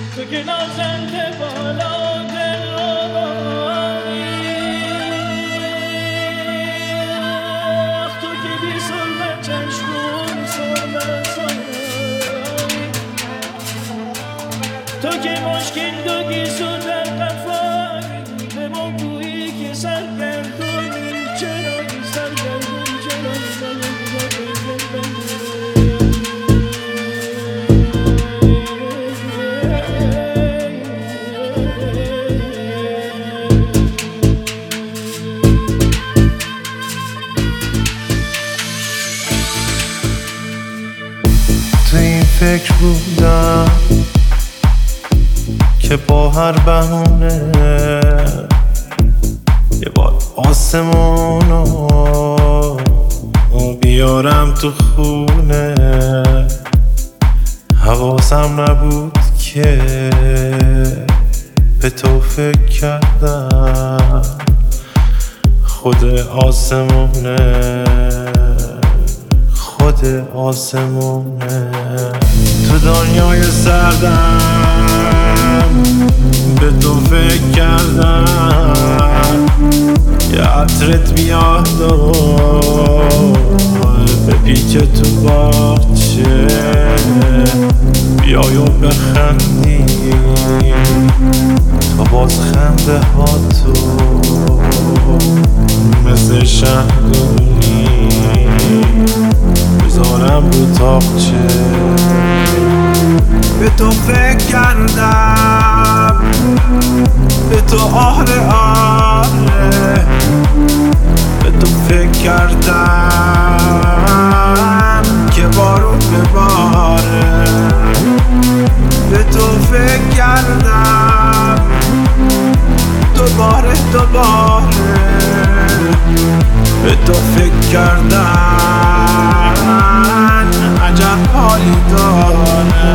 تو که نازنده بالا دلایی، تو که بی سرمه چشمون سرمه سایی، تو که مشکل دو گیسو در قفایی، به ما گویی که سرگردونی چرایی سرگردون چرایی تو این فکر بودم که با هر بهونه یه بار آسمونو بیارم تو خونه. حواسم نبود که به تو فکر کردم خود آسمونه، خود آسمونه. تو دنیای سردم به تو فکر کردم، یه عطرت بیاد و بپیچه تو باغچه، بیای و بخندی تا باز خنده ها تو مثل شهدونی بذارم رو تاقچه. به تو فکر کردم، به تو آره آره، به تو فکر کردم که بارون بباره. به تو فکر کردم دوباره دوباره، به تو فکر کردن عجب حالی داره.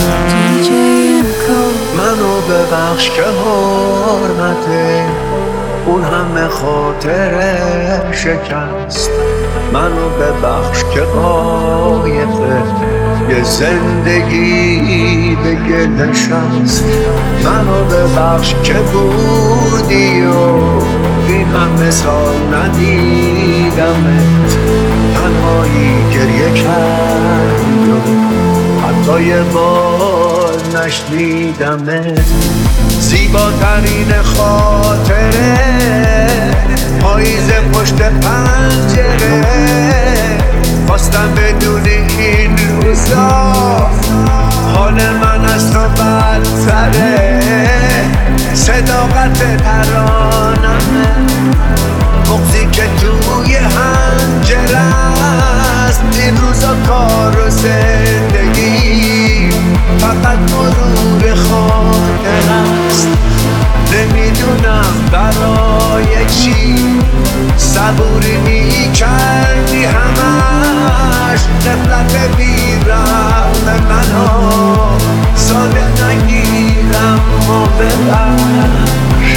منو ببخش که حرمته اون همه خاطره شکست، منو ببخش که قایقه یه زندگی به گل نشست، منو ببخش که بودی و این همه سال ندیدمت، تنهایی گریه کردی و حتی یه بار نشنیدمت. زیباترین خاطره پاییز پشت پنجره، خواستم بدونی این روزا حال من از تو بدتره. صداقت ترانمه بغضی که توی حنجره است، این روزا کار و زندگی فقط مرور خاطر است. نمیدونم برای چی صبوری میکردی همش، نفلت بیرم منو ساده نگیرم و ببخش.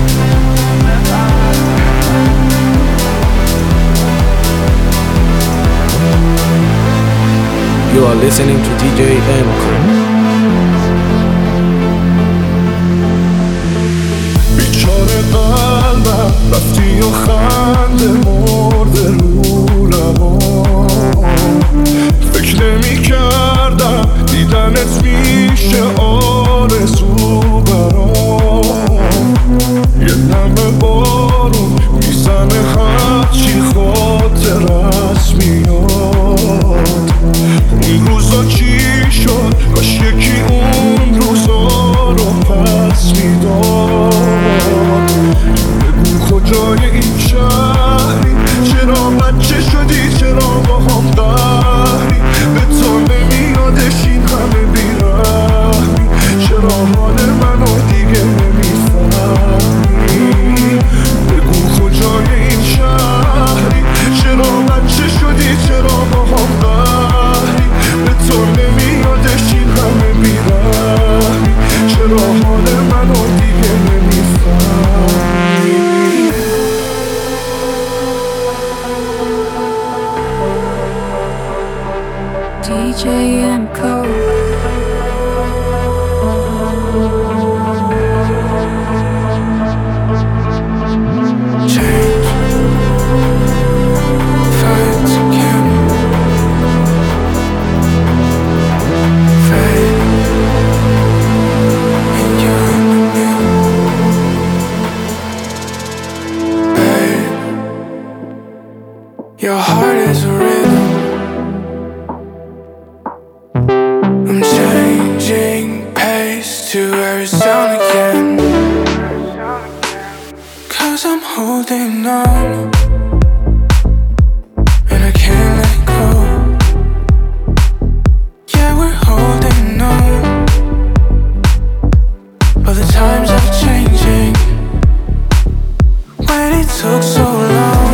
You are listening to DJ Emco. بیچاره قلبم رفتی و خنده مرده رو لبام، فکر نمی کردم دیدنت میشه آرزو برام. یه نمه بارون میزنه هرچی خاطرت میاد. اون روزا چی شد؟ کاش یکی اون روزا رو پس میداد. بگو کجای این شهری، چرا بچه شدی، چرا با هم قهری، به تو نمیادش این همه بیرحمی. holding on, and I can't let go. Yeah, we're holding on, but the times are changing. When it took so long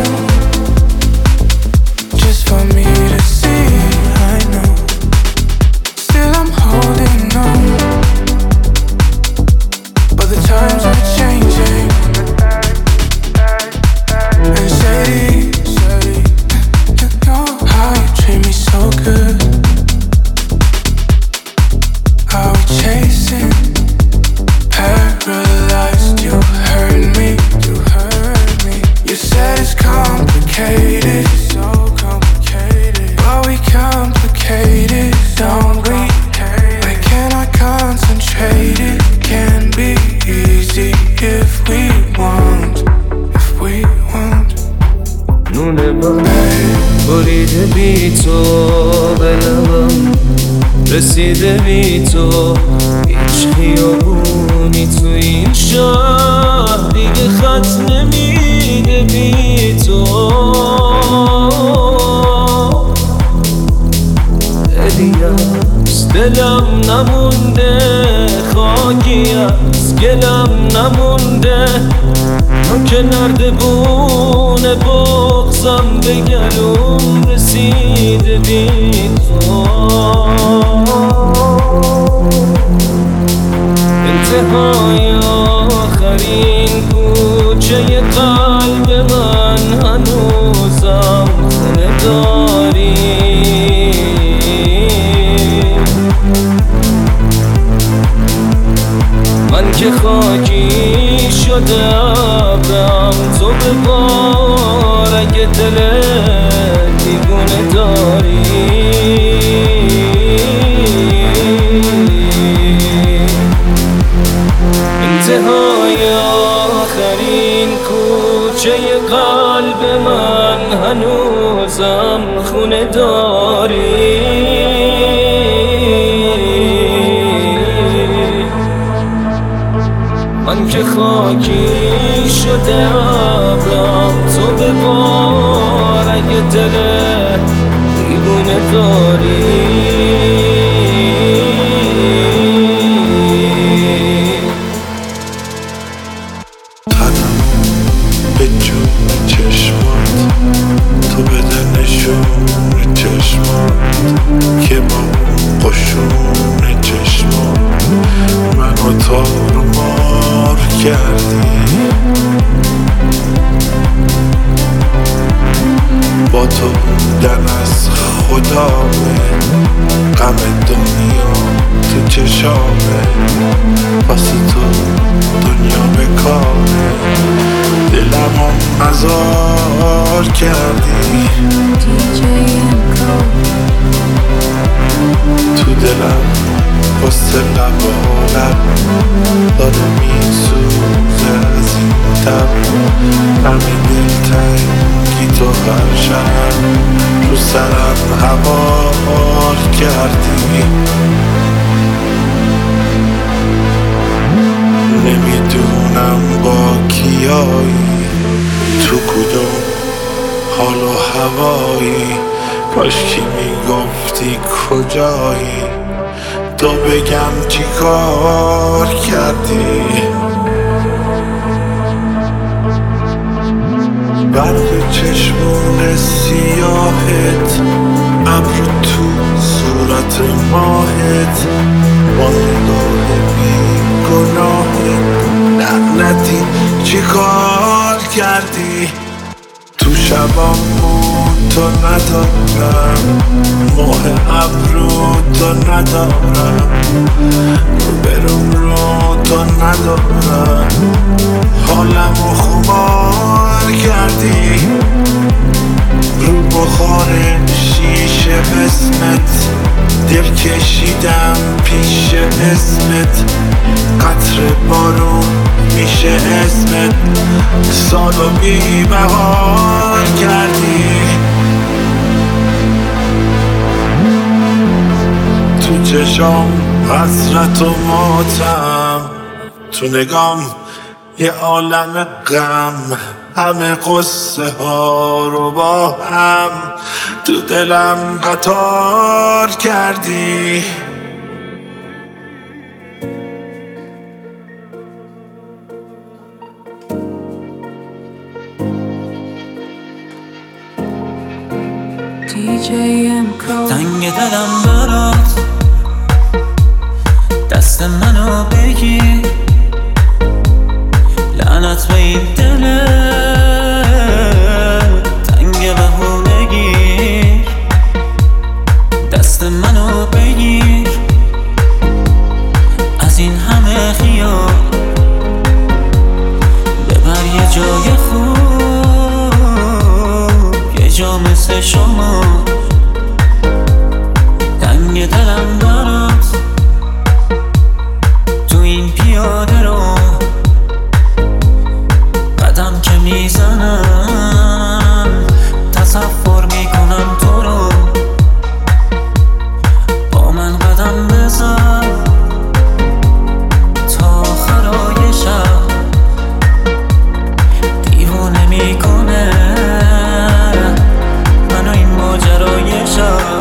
just for me to see, I know. Still I'm holding on, but the times are changing. And Sadie, you know how you treat me so good. Are we chasing? Paralyzed, you hurt me, you hurt me. You said it's complicated, so complicated. But we complicate it, don't we? Why can't I concentrate? It can be easy if we want, if we want. نونه بریده بی تو قلبم، رسیده بی تو هیچ خیابونی تو این شهر دیگه خط نمیده بی تو. دلم نمونده، خاکی از گلم نمونده. من که نردبون بغزم به گلوم رسیده بی تو. انتهای آخرین کوچه قلب من هنوزم خونه داری. من که خاکی شده ابرم، تو ببار اگه دل دیوونه داری. انتهای آخرین کوچه قلب من هنوزم خونه داری. من که خاکی شده ابرم، تو ببار اگه دل دیوونه داری. قدم به جون چشمات، تو بده نشون چشمات که با اون قشون چشمات منو تار و مار کردی. با تو بودن از خدامه، غم دنیا تو چشامه. واسه تو دنیا بکامه، دلمو مزار کردی. تو دلم واسه لبالم داره میسوزه از این تب. همین دلتنگی تو هر شب رو سرم هوار کردی. نمیدونم با کیایی، تو کدوم حال و هوایی. کاشکی میگفتی کجایی، تو بگم چی کار کردی. برق چشمون سیاهت، ابر تو صورت ماهت، با نگاه بی گناهت لعنتی چی کار کردی. تو شبام تو ندارم، ماه ابرو تو ندارم، برم رو تو ندارم. حالمو خمار کردی، رو بخار شیشه اسمت دل کشیدم پیش اسمت. قطر بارون میشه اسمت، سالو بی بهار کردی. تو چشام حسرت و ماتم، تو نگام یه عالم غم، همه قصه ها رو با هم تو دلم قطار کردی. تنگ دلم برات دست منو بگیر، لعنت به این دل تنگ بهونگیر. دست منو بگیر از این همه خیال، ببر یه جای خوب، یه جا مثل شما. تنگ دلم برات تو این پیاده رو قدم که میزنم تصور میکنم تو رو. با من قدم بزن تا آخرای شب، دیوانه میکنه منو این ماجرای شب.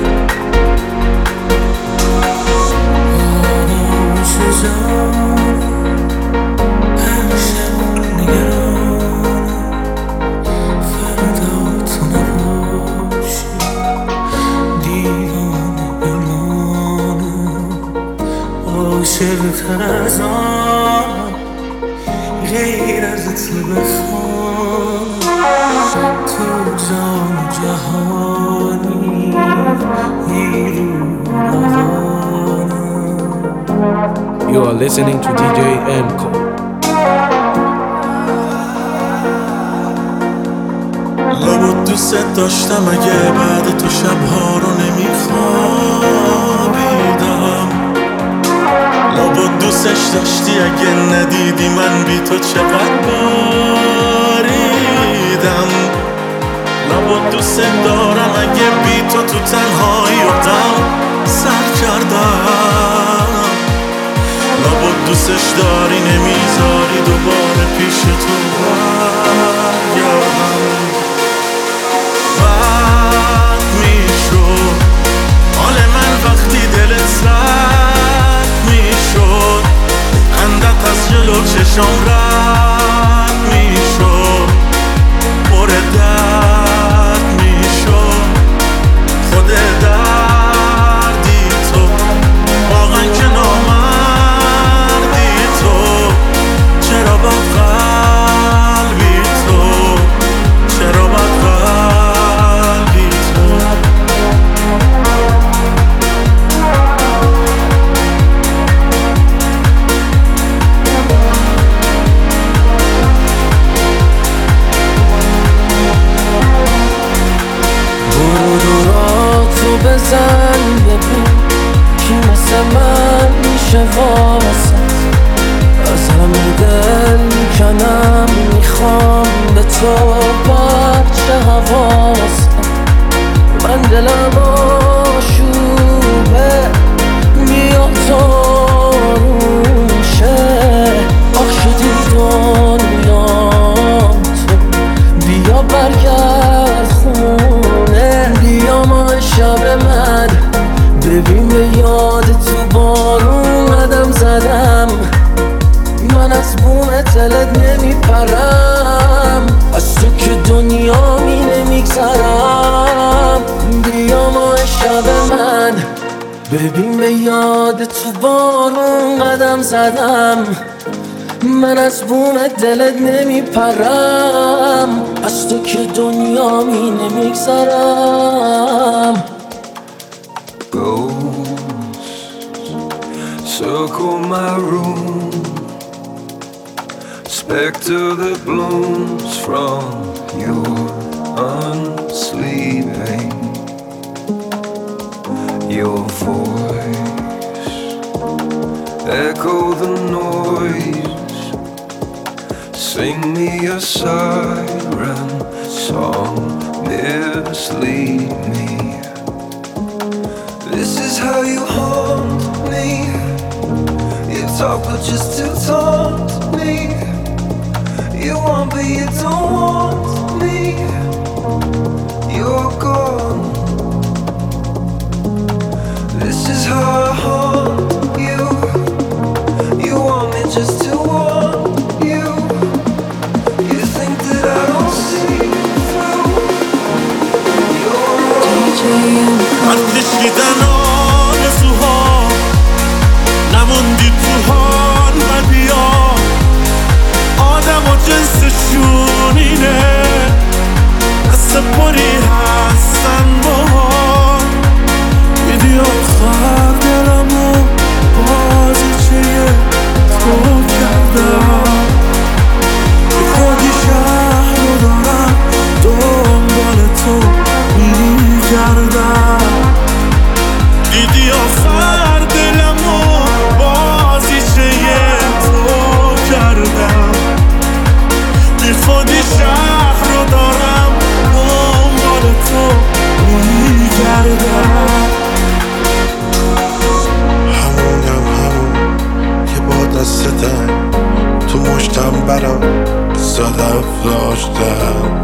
عاشق‌تر از آن غیر از تو بخوام، تو جان جهانی نیرو روانم. You are listening to DJ MCO. لابد دوست داشتم اگه بعد تو شبها رو نمیخوابیدم. لابد دوستش داشتی اگه ندیدی من بی تو چقدر باریدم. لابد دوست دارم اگه بی تو تو تنهایی و غم سر کردم. لابد دوستش داری نمیذاری دوباره پیش تو برگردم. بد میشد حال من وقتی دلت رد میشد، خندت از جلو چشام رد میشد، پر درد میشد. خود دردی تو واقعا که نامردی تو، چرا بد قلبی تو، چرا بد قلبی تو. برو دوراتو بزن ببین کی مثل من میشه واسط. از همه دل میکنم میخوام به تو بچه حواست. من دلم آشوبه بیا تو روشه، آخ شدی دنیام تو، بیا برگرد خونه. بیا ما شب من ببین به یاد تو بارون قدم زدم. من از بوم دلت نمیپرم، از تو که دنیا می نمیگذرم. بیا ما شب من ببین به یاد تو بارون قدم زدم. من از بوم دلت نمیپرم، از تو که دنیا می نمیگذرم. Circle my room, specter that blooms from your unsleeping. Your voice echo the noise, sing me a siren song, mislead me. This is how you haunt me. You talk but just to taunt me. شرف داشتم.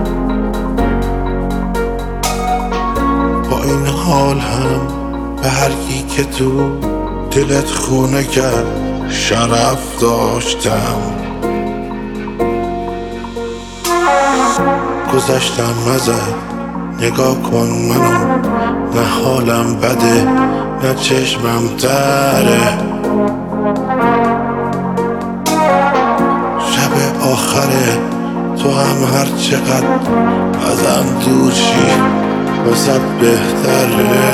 با این حال هم به هر کی که تو دلت خونه کرد شرف داشتم. گذشتم ازت نگاه کن منو، نه حالم بده نه چشمم تره. شب آخره تو هم هر چقدر ازم دور شی واسه بهتره.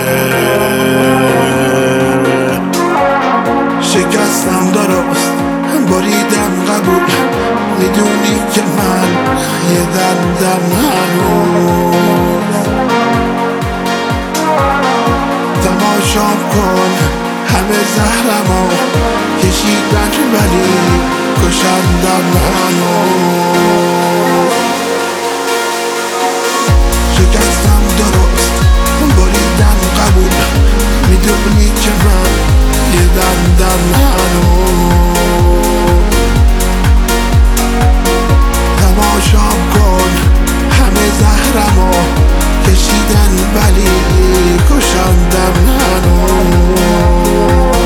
شکستم درست بریدم قبول، میدونی که من یه دردم هنوز. تماشام کن همه زهرمو کشیدن ولی کشندم هنوز. شکستم درست بریدم قبول، میدونی که من یه دردم هنوز. تماشام کن همه زهرمو کشیدن ولی کشندم هنوز.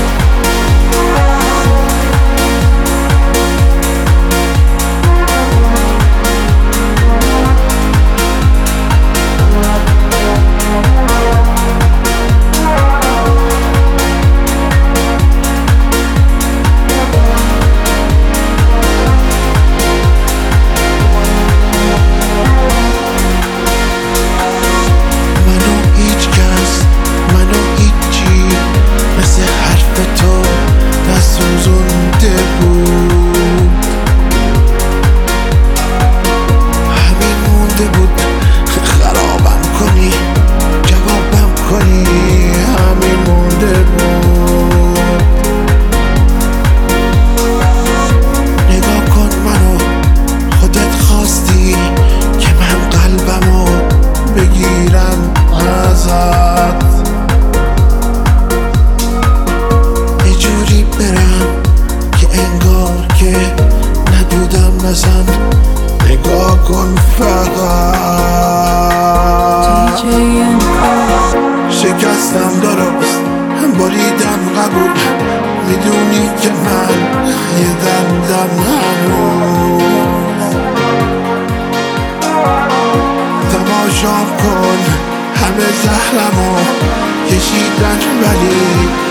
نگاه کن فقط. شکستم درست بریدم قبول، میدونی که من یه دردم هنوز. تماشام کن همه زهرمو کشیدن ولی